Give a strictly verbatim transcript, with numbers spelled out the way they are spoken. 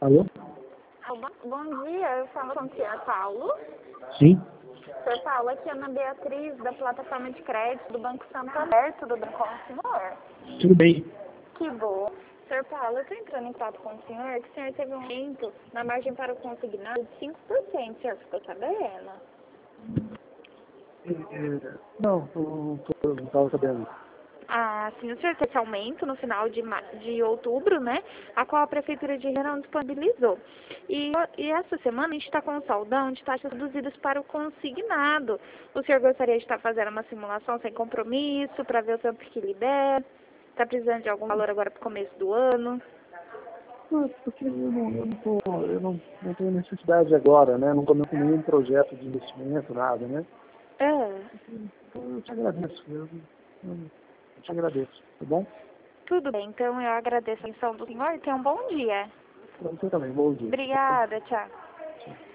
Alô? Bom, bom dia, eu falo com o senhor Paulo. Sim. senhor Paulo, aqui é a Ana Beatriz, da plataforma de crédito do Banco Santander, tudo bem com o senhor? Tudo bem. Que bom. senhor Paulo, eu estou entrando em contato com o senhor, que o senhor teve um aumento na margem para o consignado de cinco por cento, o senhor ficou sabendo? É, é, não, não estava sabendo. Ah, sim, o senhor teve esse aumento no final de, ma- de outubro, né? A qual a Prefeitura de Ribeirão disponibilizou. E, e essa semana a gente está com um saldão de taxas reduzidas para o consignado. O senhor gostaria de estar fazendo uma simulação sem compromisso para ver o tanto que libera? Está precisando de algum valor agora para o começo do ano? Não, porque eu não, eu não, tô, eu não, não tenho necessidade agora, né? Não começo nenhum projeto de investimento, nada, né? É, Então, eu te agradeço. Eu, eu, eu te agradeço, tá bom? tudo bem, então eu agradeço a atenção do senhor e tenha um bom dia. Pra você também, bom dia. Obrigada, tchau. Tchau.